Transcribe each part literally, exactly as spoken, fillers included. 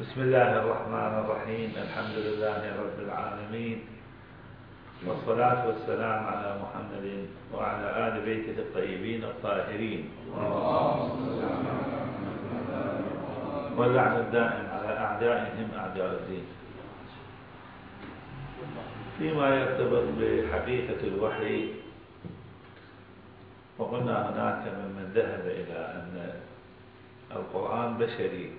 بسم الله الرحمن الرحيم. الحمد لله رب العالمين، والصلاة والسلام على محمد وعلى آل بيته الطيبين الطاهرين، واللعن الدائم على أعدائهم أعداء الدين. فيما يرتبط بحقيقة الوحي، وقلنا هناك ممن ذهب إلى أن القرآن بشري،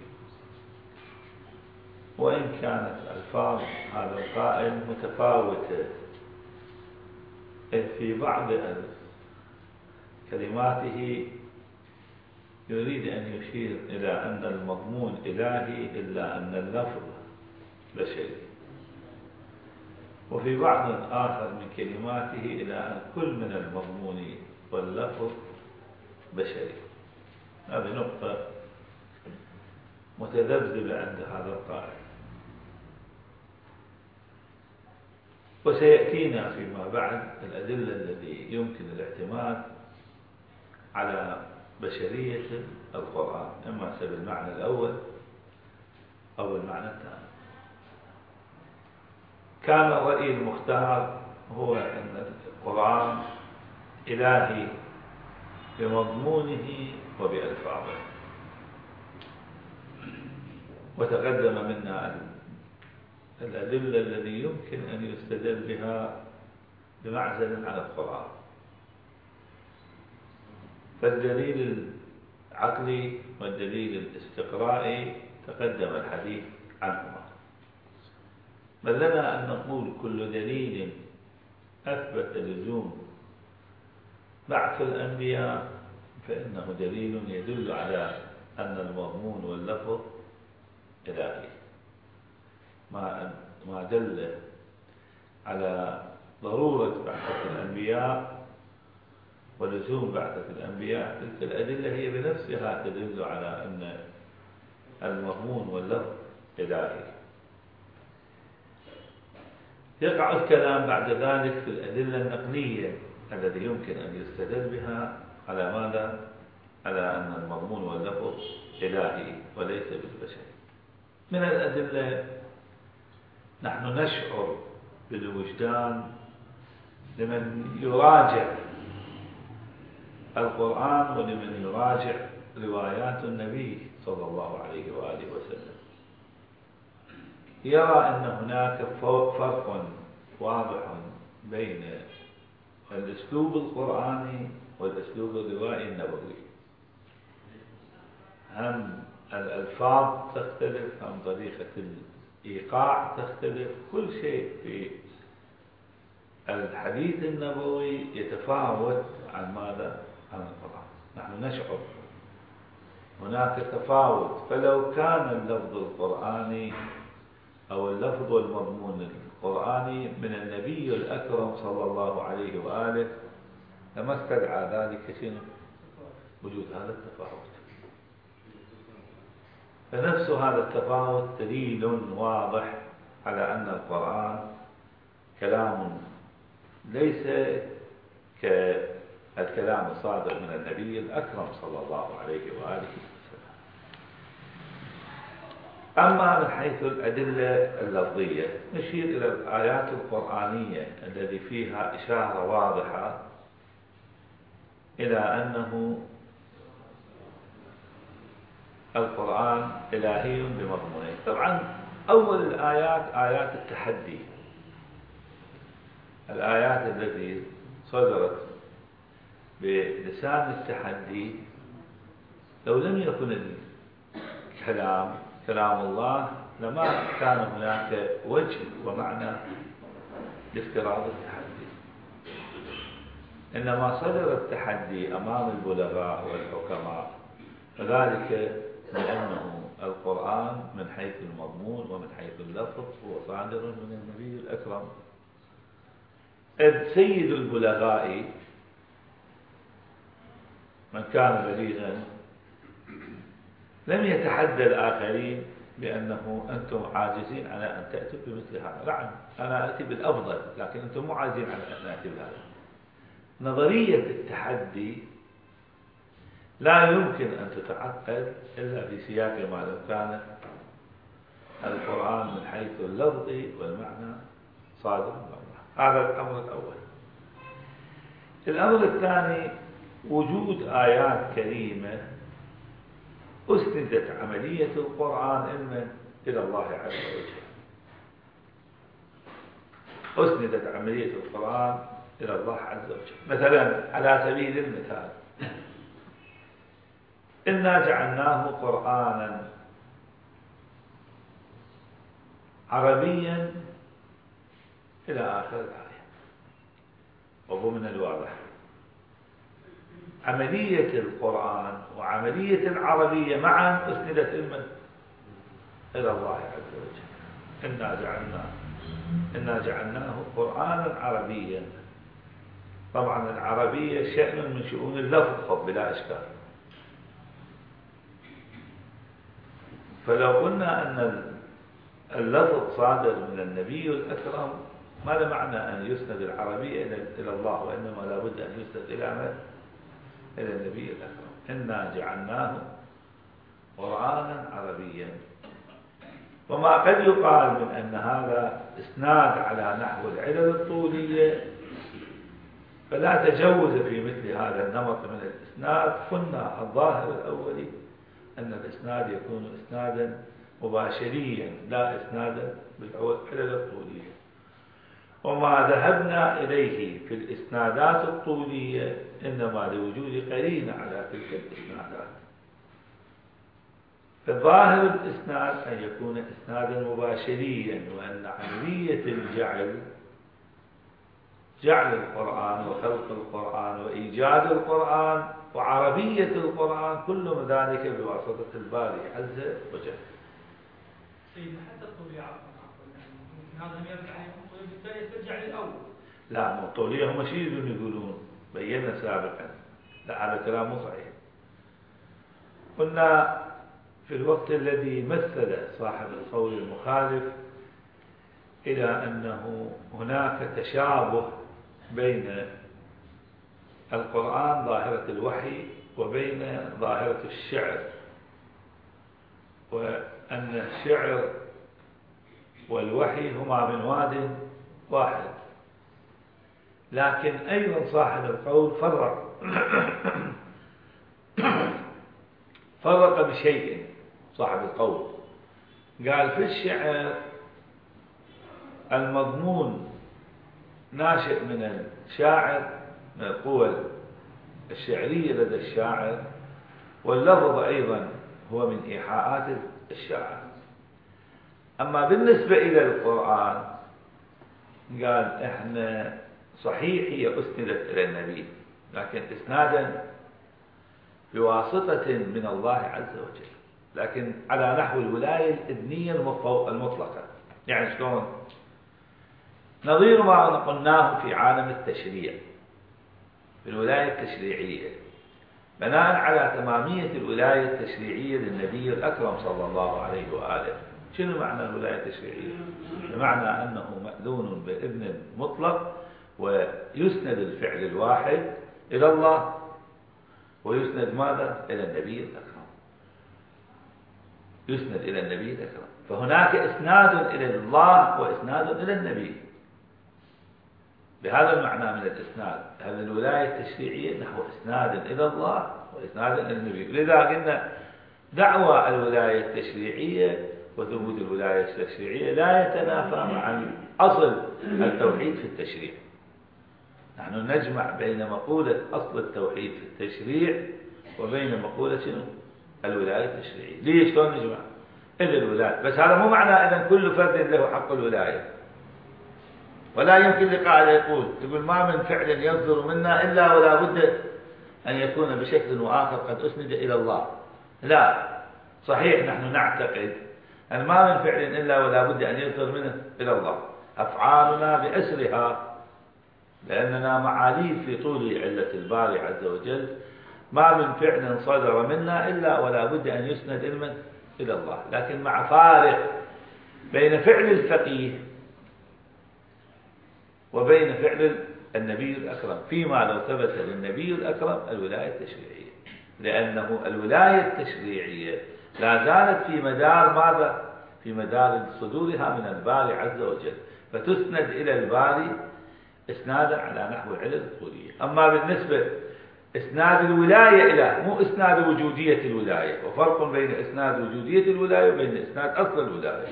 وإن كانت ألفاظ هذا القائل متفاوتة، إذ في بعض كلماته يريد أن يشير إلى أن المضمون إلهي إلا أن اللفظ بشري، وفي بعض آخر من كلماته إلى أن كل من المضمون واللفظ بشري. هذه نقطة متذبذبة عند هذا القائل، وسيأتينا فيما بعد الأدلة التي يمكن الاعتماد على بشرية القرآن، إما بالمعنى الأول أو المعنى الثاني. كان الرأي المختار هو أن القرآن إلهي بمضمونه وبألفاظه، وتقدم منا الأدلة التي يمكن أن يستدل بها بمعزل على القرآن. فالدليل العقلي والدليل الاستقرائي تقدم الحديث عنهما، بل لنا أن نقول كل دليل أثبت لزوم بعث الأنبياء فإنه دليل يدل على أن المضمون واللفظ إلهي، ما ما دل على ضرورة بعثة الأنبياء ولزوم بعثة الأنبياء. تلك الأدلة هي بنفسها تدل على أن المضمون واللفظ إلهي. يقع الكلام بعد ذلك في الأدلة النقلية التي يمكن أن يستدل بها على ماذا؟ على أن المضمون واللفظ إلهي وليس بالبشر. من الأدلة نحن نشعر بالوجدان لمن يراجع القرآن ولمن يراجع روايات النبي صلى الله عليه وآله وسلم، يرى أن هناك فرق واضح بين الأسلوب القرآني والأسلوب الروائي النبوي. هم الألفاظ تختلف، هم طريقة الإيقاع تختلف، كل شيء في الحديث النبوي يتفاوت عن ماذا؟ عن القرآن. نحن نشعر هناك تفاوت، فلو كان اللفظ القرآني أو اللفظ والمضمون القرآني من النبي الأكرم صلى الله عليه وآله لما استدعى ذلك شنو؟ وجود هذا التفاوت. فنفس هذا التفاوت دليل واضح على أن القرآن كلام ليس كالكلام الصادر من النبي الأكرم صلى الله عليه وآله وسلم. أما من حيث الأدلة اللفظية نشير إلى الآيات القرآنية التي فيها إشارة واضحة إلى أنه القرآن إلهي بمضمونه. طبعا أول الآيات آيات التحدي، الآيات التي صدرت بلسان التحدي. لو لم يكن الكلام كلام الله لما كان هناك وجه ومعنى لافتراض التحدي، إنما صدر التحدي أمام البلغاء والحكماء، وذلك لأنه القرآن من حيث المضمون ومن حيث اللفظ هو صادر من النبي الأكرم. إذ سيد البلغاء من كان بليغا لم يتحدى الآخرين بأنه أنتم عاجزين على أن تأتوا بمثل هذا. نعم أنا أتي بالأفضل، لكن أنتم مو عاجزين على أن أتي بهذا. نظرية التحدي لا يمكن أن تتعقد إلا في سياق ما لو كان القرآن من حيث اللفظ والمعنى صادر من الله. هذا الأمر الأول. الأمر الثاني وجود آيات كريمة أسندت عملية القرآن علما إلى الله عز وجل. أسندت عملية القرآن إلى الله عز وجل. مثلا على سبيل المثال إنا جعلناه قرآنا عربيا إلى آخر الآية. وهو من الواضح عملية القرآن وعملية العربية معا أسندت علما إلى الله عز وجل. إنا جعلناه إنا جعلناه قرآنا عربيا. طبعا العربية شأن من شؤون اللفظ بلا إشكال. فلو قلنا أن اللفظ صادر من النبي الأكرم ما معنى أن يسند العربية إلى الله، وإنما لا بد أن يسند إلى من؟ إلى النبي الأكرم. إنا جعلناه قرآنا عربيا. وما قد يقال من أن هذا إسناد على نحو العلل الطولية فلا تجوز في مثل هذا النمط من الإسناد. قلنا الظاهر الأولي أن الإسناد يكون إسنادا مباشريا لا إسنادا بالعلل الطولية. وما ذهبنا إليه في الإسنادات الطولية إنما لوجود قرينة على تلك الإسنادات. فظاهر الإسناد أن يكون إسنادا مباشريا، وأن عملية الجعل جعل القرآن وخلق القرآن وإيجاد القرآن وعربية القرآن كل ذلك بواسطة الباري عز وجل. سيدنا حتى الطولية عفوا هذا هم يرجع بالتالي ترجع للأول. لا مو الطولية هم شيء يقولون بينا سابقا. لا هذا كلام مو صحيح. قلنا في الوقت الذي مثل صاحب القول المخالف إلى أنه هناك تشابه بين القرآن ظاهرة الوحي وبين ظاهرة الشعر، وأن الشعر والوحي هما من واد واحد. لكن أيضا صاحب القول فرق فرق بشيء. صاحب القول قال في الشعر المضمون ناشئ من الشاعر من القوى الشعرية لدى الشاعر، واللفظ أيضا هو من إيحاءات الشاعر. أما بالنسبة إلى القرآن قال إحنا صحيح هي أسندت إلى النبي لكن إسنادا بواسطة من الله عز وجل، لكن على نحو الولاية الإذنية المطلقة. يعني شلون؟ نظير ما قلناه في عالم التشريع في الولاية التشريعية بناء على تمامية الولاية التشريعية للنبي الأكرم صلى الله عليه وآله. شنو معنى الولاية التشريعية؟ بمعنى أنه مأذون بإذن مطلق، ويسند الفعل الواحد إلى الله ويسند ماذا؟ إلى النبي الأكرم. يسند إلى النبي الأكرم. فهناك إسناد إلى الله وإسناد إلى النبي. بهذا المعنى من الإسناد. هذه الولاية التشريعية نحو إسناد إلى الله وإسناد إلى النبي. لذا قلنا دعوى الولاية التشريعية وثبوت الولاية التشريعية لا يتنافى مع أصل التوحيد في التشريع. نحن نجمع بين مقولة أصل التوحيد في التشريع وبين مقولة شنو؟ الولاية التشريعية. ليش شلون نجمع؟ إلا الولاية. بس هذا مو معنى أن كل فرد له حق الولاية. ولا يمكن لقائل يقول يقول ما من فعل يصدر منا إلا ولا بد أن يكون بشكل وآخر قد أسند إلى الله. لا، صحيح نحن نعتقد أن ما من فعل إلا ولا بد أن يصدر منه إلى الله. أفعالنا بأسرها لأننا معاليل في طول علة الباري عز وجل. ما من فعل صدر منا إلا ولا بد أن يسند علما إلى الله، لكن مع فارق بين فعل الفقيه وبين فعل النبي الأكرم فيما لو ثبت للنبي الأكرم الولاية التشريعية، لأنه الولاية التشريعية لا زالت في مدار ماذا؟ في مدار صدورها من الباري عز وجل، فتسند إلى الباري إسنادا على نحو العلل الأصولية. أما بالنسبة إسناد الولاية إلى، مو إسناد وجودية الولاية، وفرق بين إسناد وجودية الولاية وبين إسناد أصل الولاية.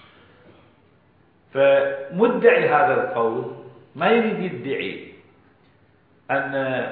فمدعي هذا القول ما يريد يدعي أن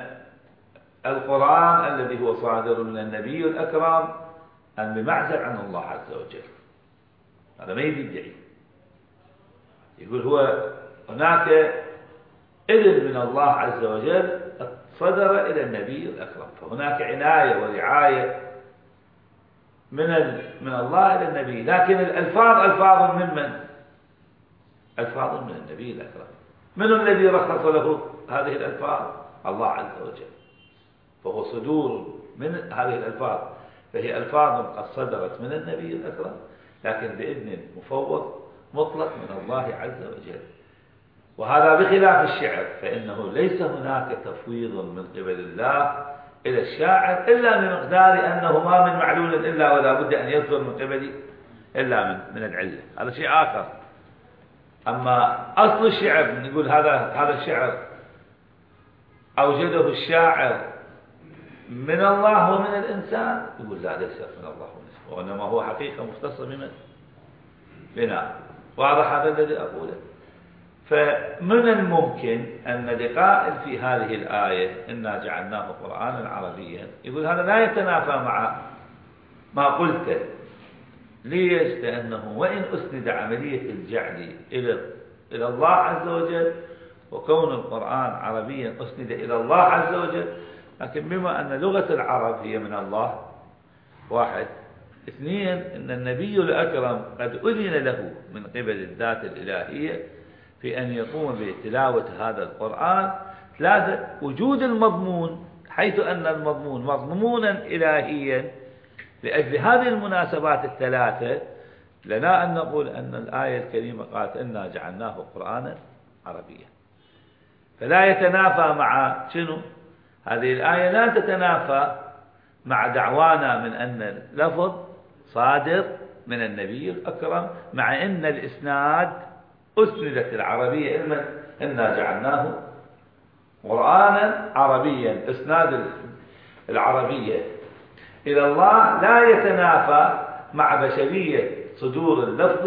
القرآن الذي هو صادر من النبي الأكرم أن بمعزل عن الله عز وجل، هذا ما يريد يدعي. يقول هو هناك إذن من الله عز وجل صدر إلى النبي الأكرم، فهناك عناية ورعاية من من الله إلى النبي، لكن الألفاظ ألفاظ من من؟ ألفاظ من النبي الأكرم. من الذي رخص له هذه الألفاظ؟ الله عز وجل. فهو صدور من هذه الألفاظ، فهي ألفاظ قد صدرت من النبي الأكرم لكن بإذن مفوض مطلق من الله عز وجل. وهذا بخلاف الشعر، فإنه ليس هناك تفويض من قبل الله إلى الشاعر إلا بمقدار أنه ما من معلول إلا ولا بد أن يصدر من قبل إلا من من العلة، هذا شيء آخر. أما أصل الشعر نقول هذا هذا الشعر أوجده الشاعر من الله ومن الإنسان، يقول لا ليس من الله ومن، وإنما هو حقيقة مختصة بمن؟ بنا. واضح هذا الذي أقوله؟ فمن الممكن أن لقائل في هذه الآية إنا جعلناه قرآنا عربيا يقول هذا لا يتنافى مع ما قلته. ليش؟ لأنه وإن أسند عملية الجعل إلى إلى الله عز وجل، وكون القرآن عربيا أسند إلى الله عز وجل، لكن بما أن لغة العرب هي من الله واحد. اثنين، أن النبي الأكرم قد أذن له من قبل الذات الإلهية في أن يقوم بتلاوة هذا القرآن. ثلاثة، وجود المضمون، حيث أن المضمون مضمونا إلهيا لأجل هذه المناسبات الثلاثة، لنا أن نقول أن الآية الكريمة قالت إنا جعلناه قرآنا عربيا. فلا يتنافى مع شنو؟ هذه الآية لا تتنافى مع دعوانا من أن اللفظ صادر من النبي الأكرم، مع أن الإسناد أسندت العربية إلما إنا جعلناه قرآنا عربيا. إسناد العربية إلى الله لا يتنافى مع بشرية صدور اللفظ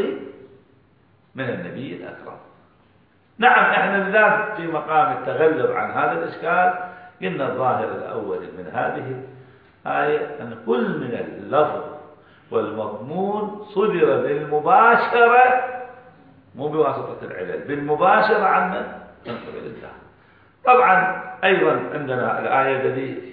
من النبي الأكرم. نعم، احنا بالذات في مقام التغلب عن هذا الإشكال قلنا الظاهر الأول من هذه الآية أن كل من اللفظ والمضمون صدر بالمباشرة، مو بواسطة العلل، بالمباشرة عن من قبل الله. طبعا أيضا عندنا الآية التي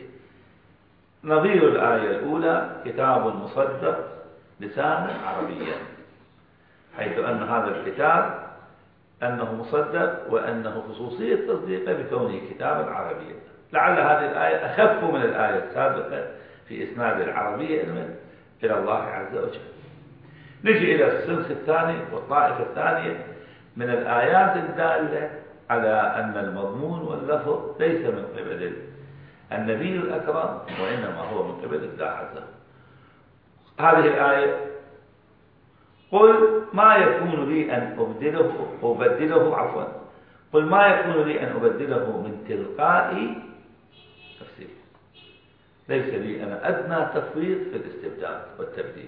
نظير الآية الأولى كتاب مصدق لسانا عربيا، حيث أن هذا الكتاب أنه مصدق وأنه خصوصية تصديقه بكونه كتابا عربيا. لعل هذه الآية أخف من الآية السابقة في إسناد العربية إلى الله عز وجل. نجي إلى الصنف الثاني والطائفة الثانية من الآيات الدالة على أن المضمون واللفظ ليس من قبل النبي الأكرم وإنما هو من قبل الله عز وجل. هذه الآية قل ما يكون لي أن أبدله أبدله عفوا قل ما يكون لي أن أبدله من تلقاء نفسي، ليس لي أنا أدنى تفويض في الاستبدال والتبديل،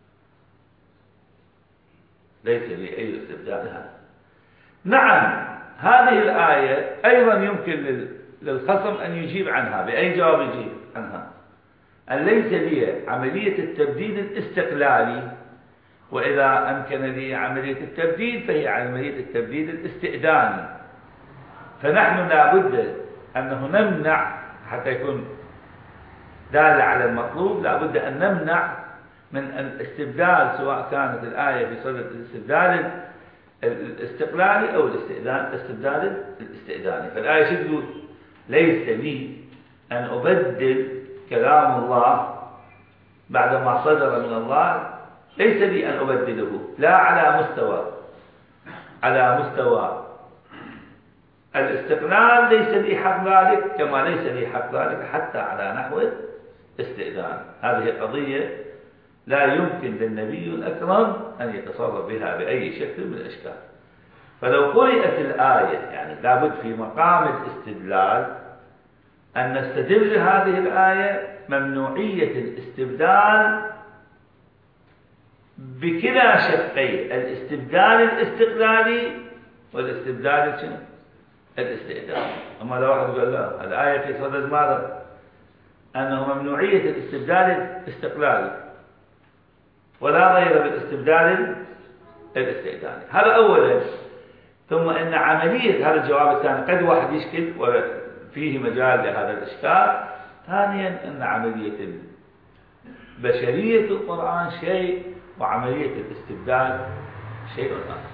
ليس لي أي استبدال هذا. نعم، هذه الآية أيضا يمكن للخصم أن يجيب عنها بأي جواب يجيب عنها، أن ليس لي عملية التبديل الاستقلالي، وإذا أمكن لي عملية التبديل فهي عملية التبديل الاستئذاني. فنحن لا بد أنه نمنع حتى يكون دال على المطلوب، لا بد أن نمنع من الاستبدال، سواء كانت الآية في صدد الاستبدال الاستقلالي أو الاستئذان الاستبدال الاستئذاني. فالآية شو تقول؟ ليس لي أن أبدل كلام الله بعدما صدر من الله، ليس لي أن أبدله، لا على مستوى على مستوى الاستقلال ليس لي حق ذلك، كما ليس لي حق ذلك حتى على نحو استئذان. هذه قضية لا يمكن للنبي الأكرم أن يتصرف بها بأي شكل من الأشكال. فلو قرأت الآية يعني لابد في مقام الاستدلال أن نستدل هذه الآية ممنوعية الاستبدال بكلا شقي الاستبدال الاستقلالي والاستبدال شنو؟ الاستئثاري. أما لو واحد قال لا الآية في صدد ماذا؟ أنه ممنوعية الاستبدال الاستقلالي ولا غير بالاستبدال الاستئثاري. هذا أولا. ثم أن عملية هذا الجواب الثاني قد واحد يشكل وفيه مجال لهذا الإشكال. ثانيا أن عملية بشرية القرآن شيء وعملية الاستبدال شيء آخر.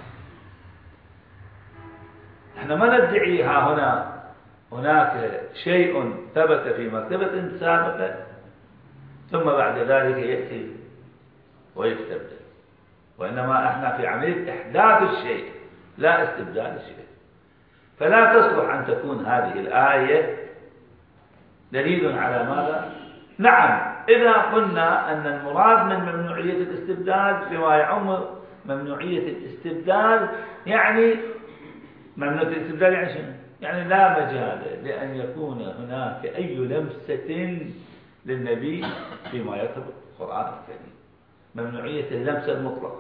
احنا ما ندعي ها هنا هناك شيء ثبت في مرتبة سابقة ثم بعد ذلك يأتي ويستبدل، وإنما احنا في عملية إحداث الشيء لا استبدال الشيء. فلا تصلح أن تكون هذه الآية دليل على ماذا؟ نعم إذا قلنا أن المراد من ممنوعية الاستبدال بما يعم ممنوعية الاستبدال يعني ممنوعية الاستبدال يعني شنو؟ يعني لا مجال لأن يكون هناك أي لمسة للنبي فيما يرتبط بالقرآن الكريم، ممنوعية اللمسة المطلقة.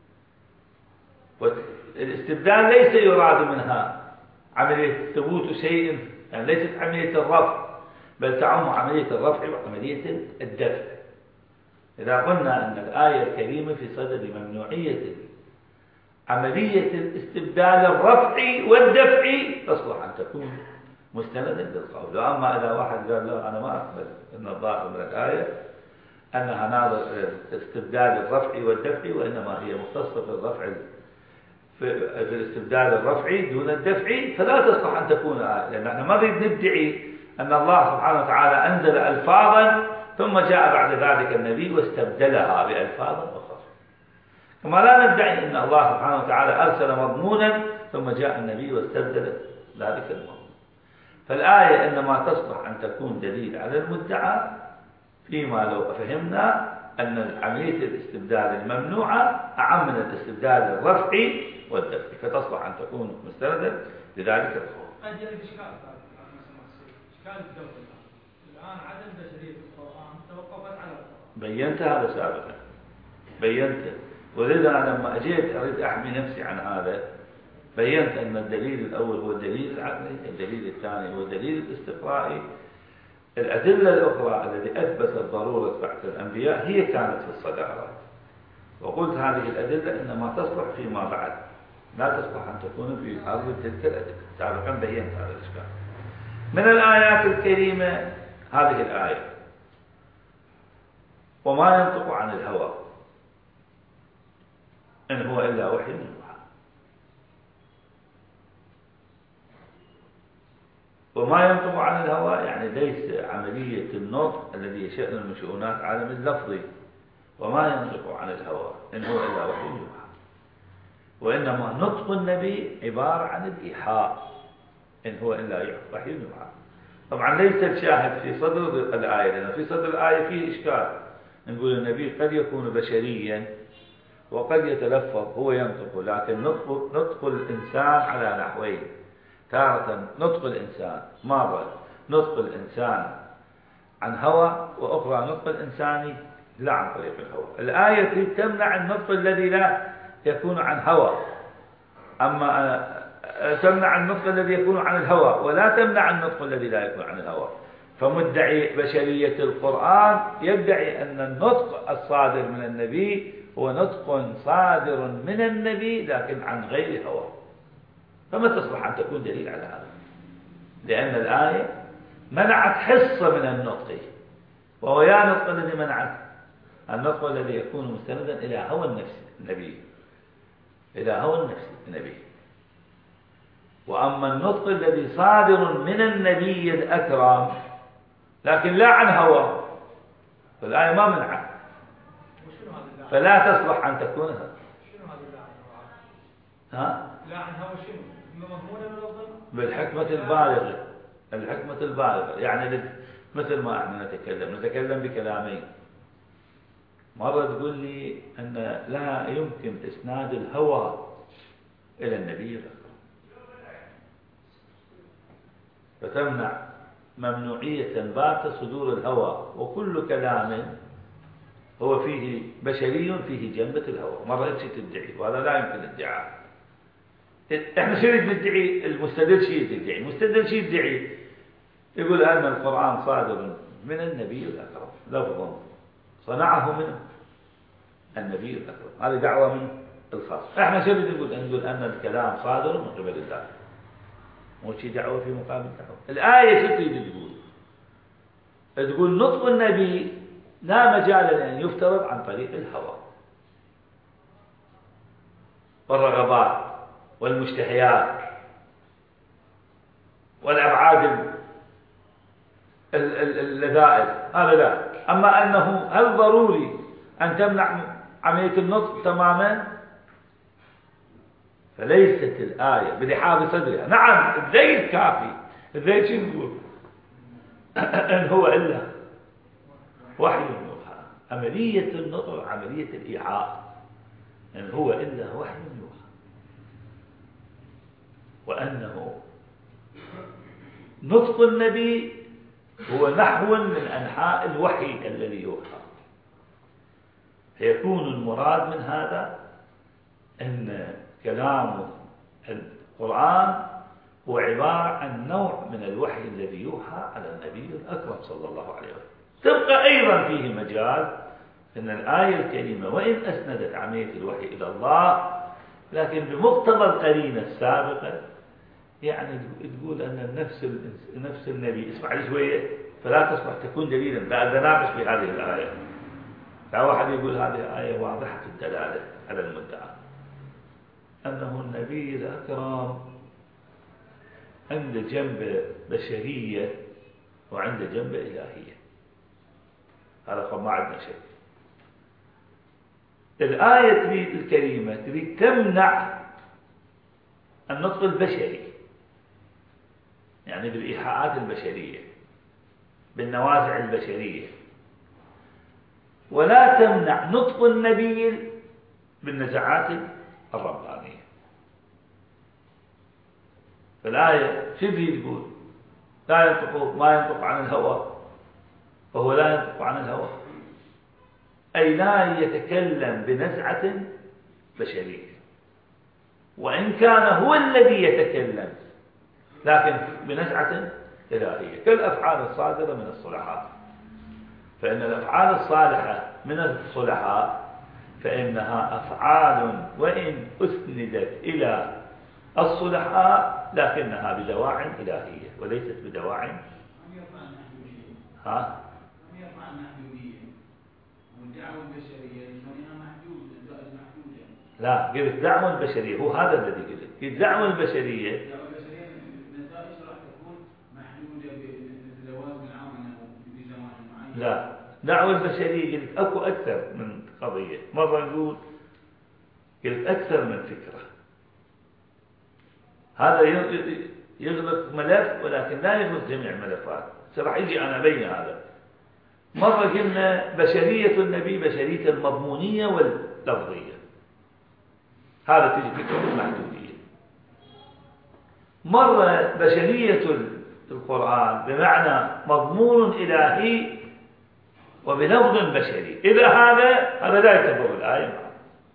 والاستبدال ليس يراد منها عملية ثبوت شيء، يعني ليست عملية الرفع بل تعم عملية الرفع وعملية الدفع. إذا قلنا أن الآية الكريمة في صدد ممنوعية عملية الاستبدال الرفعي والدفعي تصلح أن تكون مستندا للقول. وأما إذا واحد قال لا أنا ما أقبل أن الظاهر من الآية أنها ناظر الاستبدال الرفعي والدفعي وإنما هي مختصة في الرفع في الاستبدال الرفعي دون الدفعي، فلا تصلح أن تكون آية. لأن احنا ما نريد ندعي أن الله سبحانه وتعالى أنزل ألفاظا ثم جاء بعد ذلك النبي واستبدلها بألفاظ أخرى، كما لا ندعي أن الله سبحانه وتعالى أرسل مضمونا ثم جاء النبي واستبدل ذلك المضمون. فالآية إنما تصلح أن تكون دليل على المدعى فيما لو فهمنا أن عملية الاستبدال الممنوعة أعم من الاستبدال الرفعي والدفعي، فتصلح أن تكون مستندا لذلك القول. قد يأتي إشكال إشكال الدولة الآن عدم بشرية القرآن توقفت على القرآن. بينت هذا سابقا، بينت. ولذا أنا لما أجيت أريد أحمي نفسي عن هذا بينت أن الدليل الأول هو الدليل العقلي، الدليل الثاني هو الدليل الاستقرائي. الأدلة الأخرى التي أثبتت ضرورة بعث الأنبياء هي كانت في الصدارات، وقلت هذه الأدلة إنما تصلح فيما بعد، لا تصلح أن تكون في أرض تلك الأدلة. سابقا بينت هذا الإشكال. من الآيات الكريمة هذه الآية وما ينطق عن الهوى إن هو إلا وحي يوحى. وما ينطق عن الهوى يعني ليس عملية النطق الذي يشأن المشؤونات عالم اللفظي، وما ينطق عن الهوى إن هو إلا وحي يوحى. وإنما نطق النبي عبارة عن الإيحاء إن هو إلا وحي يوحى. طبعا ليس الشاهد في صدر الآية، لأن في صدر الآية فيه إشكال. نقول النبي قد يكون بشريا وقد يتلفظ هو ينطق، لكن نطق, نطق الإنسان على نحوين. تارة نطق الإنسان مرة نطق الإنسان عن هوى، وأخرى نطق الإنسان لا عن طريق الهوى. الآية تمنع النطق الذي لا يكون عن هوى، أما تمنع النطق الذي يكون عن الهوى ولا تمنع النطق الذي لا يكون عن الهوى. فمدعي بشرية القرآن يدعي أن النطق الصادر من النبي هو نطق صادر من النبي لكن عن غير هوى، فما تصلح أن تكون دليل على هذا، لأن الآية منعت حصة من النطق، وهو يا نطق الذي منعت النطق الذي يكون مستندا إلى هوى النفس النبي، إلى هوى النفس النبي. وأما النطق الذي صادر من النبي الأكرم لكن لا عن هوى فالآية ما منعت، فلا تصلح أن تكون هذا. شنو هذا لا عن هوى؟ ها؟ لا عن هوى شنو؟ مضمونة من الظن؟ بالحكمة البالغة، الحكمة البالغة يعني مثل ما احنا نتكلم نتكلم بكلامين. مرة تقول لي أن لا يمكن إسناد الهوى إلى النبي الأكرم، فتمنع ممنوعية باتة صدور الهوى، وكل كلام هو فيه بشري فيه جنبة الهوى. مرة أنت تدعي وهذا لا يمكن ادعاء. احنا شو ندعي؟ المستدل شيء يدعي، المستدل شيء يدعي يقول أن القرآن صادر من النبي الأكرم لفظا صنعه منه النبي الأكرم، هذه دعوة من الخاص. احنا شو نقول؟ نقول أن الكلام صادر من قبل الله، مو شيء دعوة في مقابل دعوة. الآية شو تريد تقول؟ تقول نطق النبي لا مجال لأن يفترض عن طريق الهوى والرغبات والمشتهيات والأبعاد اللذائذ، هذا لا. أما أنه هل ضروري أن تمنع عملية النطق تماما؟ فليست الآية برحاب صدرها. نعم الذيل كافي، الذيل شو نقول؟ إن هو إلا وحي يوحى. عملية النطق عملية الإيحاء، إن هو إلا وحي يوحى، وأنه نطق النبي هو نحو من أنحاء الوحي الذي يوحى. فيكون المراد من هذا أن كلام القرآن هو عبارة عن نوع من الوحي الذي يوحى على النبي الأكرم صلى الله عليه وسلم. تبقى أيضا فيه مجال أن الآية الكريمة وإن أسندت عملية الوحي إلى الله، لكن بمقتضى القرينة السابقة يعني تقول أن النفس نفس النبي، اسمع لي شوية فلا تصبح تكون دليلا. لا أتناقش في هذه الآية، لا واحد يقول هذه آية واضحة الدلالة على المدعى أنه النبي الأكرم عند جنب بشرية وعند جنب إلهية، هذا ما عندنا شيء. الآية تريد الكريمة تريد تمنع النطق البشري، يعني بالإيحاءات البشرية بالنوازع البشرية، ولا تمنع نطق النبي بالنزعات الربانية. فالآية شو تقول؟ لا ينطق ما ينطق عن الهوى، فهو لا ينطق عن الهوى، أي لا يتكلم بنزعة بشرية، وإن كان هو الذي يتكلم لكن بنزعة إلهية، كالأفعال الصادرة من الصلحاء. فإن الأفعال الصالحة من الصلحاء فإنها أفعال وإن أسندت إلى الصلحاء لكنها بدواعٍ إلهية وليست بدواعٍ ها؟ لا، قلت دعوة البشرية، هو هذا الذي قلت. قلت دعوة البشرية لا، دعوة البشرية قلت أكو أكثر من قضية. مرة نقول قلت أكثر من فكرة، هذا يغلق ملف ولكن لا يغلق جميع الملفات. سرح يجي أنا بين هذا. مرة قلنا بشرية النبي بشرية المضمونية واللفظية، هذا تجي فكرة المحدودية. مرة بشرية القرآن بمعنى مضمون إلهي وبلفظ بشري. إذا هذا هذا لا يعتبر الآية معه.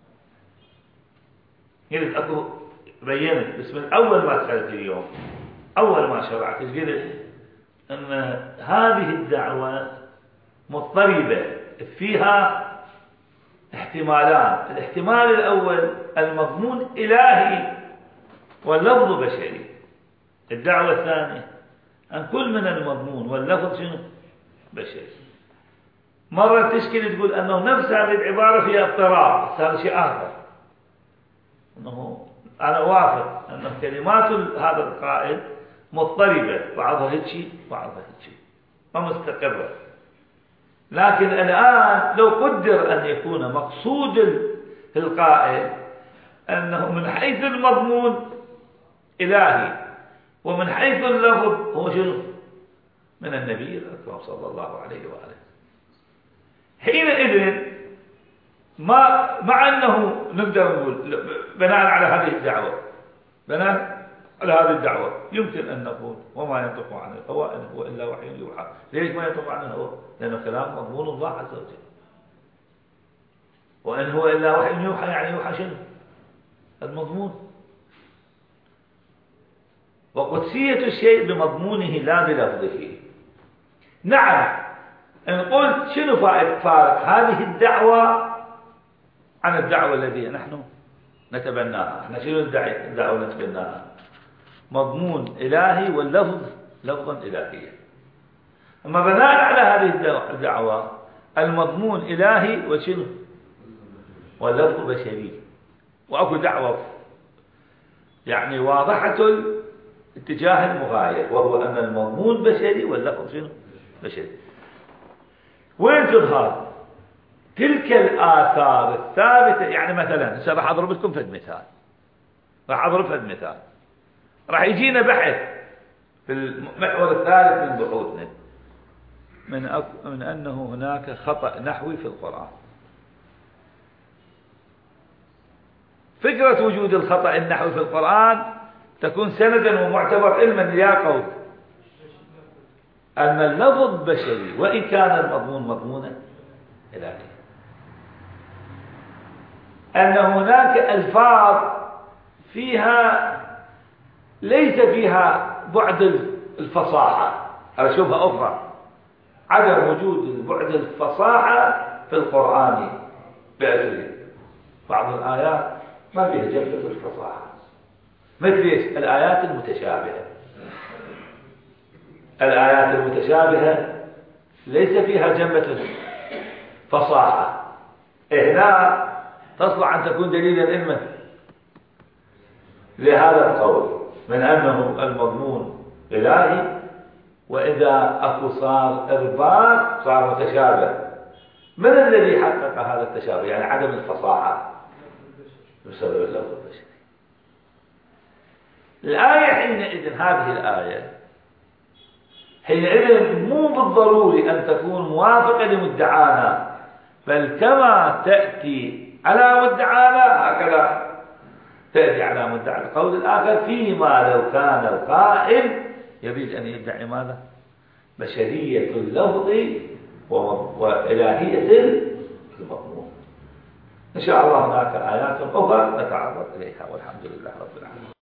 قلت أكو بينت بس من أول ما دخلت اليوم، أول ما شرعت قلت أن هذه الدعوة مضطربة فيها احتمالان. الاحتمال الأول المضمون إلهي واللفظ بشري. الدعوة الثانية أن كل من المضمون واللفظ شنو؟ بشري. مرة تشكل تقول أنه نفس هذه العبارة فيها اضطراب، هذا شيء آخر. أنه أنا وافق أن كلمات هذا القائل مضطربة، بعضها هيك بعضها هيك ما مستقرة. لكن الآن لو قدر أن يكون مقصود القائل أنه من حيث المضمون إلهي ومن حيث اللفظ هو شنو؟ من النبي الأكرم صلى الله عليه وآله. حينئذ ما مع أنه نقدر نقول بناء على هذه الدعوة بناء على هذه الدعوة يمكن أن نقول وما ينطق عن الهوى إن هو إلا وحي يوحى. ليش ما ينطق عن الهوى؟ لأنه كلام مضمون الله عز وجل. وإن هو إلا وحي يوحى يعني يوحى شنو؟ المضمون. وقدسية الشيء بمضمونه لا بلفظه. نعم إن قلت شنو فارق هذه الدعوة عن الدعوة التي نحن نتبناها؟ احنا شنو الدعوة نتبناها؟ مضمون إلهي واللفظ لفظا إلهيا. أما بناء على هذه الدعوة المضمون إلهي وشنو؟ واللفظ بشري. وأكو دعوة يعني واضحة الاتجاه المغاير وهو أن المضمون بشري واللفظ شنو؟ بشري. وين تظهر تلك الآثار الثابتة؟ يعني مثلا هسه راح أضرب لكم فد مثال راح أضرب فد مثال راح يجينا بحث في المحور الثالث من بحوثنا من, أك... من أنه هناك خطأ نحوي في القرآن. فكرة وجود الخطأ النحوي في القرآن تكون سندا ومعتبر علما يا قوم أن اللفظ بشري وإن كان المضمون مضمونا إلهي. أن هناك ألفاظ فيها ليس فيها بعد الفصاحة على شبهة أخرى عدم وجود بعد الفصاحة في القرآن بأسره. بعض الآيات ما فيها جبهة الفصاحة مثل الآيات المتشابهة. الآيات المتشابهة ليس فيها جنبة فصاحة. هنا تصلح أن تكون دليلا إما لهذا القول من أنه المضمون إلهي وإذا أكو صار إرباط صار متشابه. من الذي حقق هذا التشابه؟ يعني عدم الفصاحة بسبب اللفظ البشري. الآية حينئذ هذه الآية حينئذ مو بالضروري أن تكون موافقة لمدعانا بل كما تأتي على مدعانا هكذا تأتي على مدعى القول الآخر فيما لو كان القائل يريد أن يدعي ماذا؟ بشرية اللفظ وإلهية المضمون. إن شاء الله هناك آيات أخرى نتعرض إليها والحمد لله رب العالمين.